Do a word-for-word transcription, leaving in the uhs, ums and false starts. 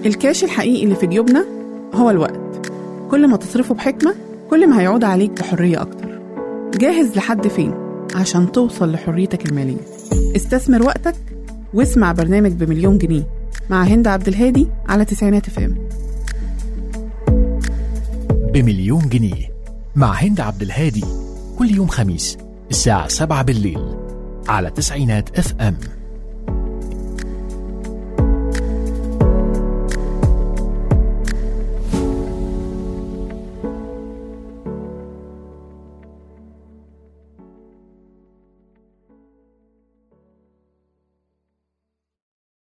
الكاش الحقيقي اللي في جيوبنا هو الوقت. كل ما تصرفه بحكمة كل ما هيعود عليك بحرية أكتر. جاهز لحد فين عشان توصل لحريتك المالية؟ استثمر وقتك واسمع برنامج بمليون جنيه مع هند عبد الهادي على تسعينات اف ام. بمليون جنيه مع هند عبد الهادي كل يوم خميس الساعة سبعة بالليل على تسعينات اف ام.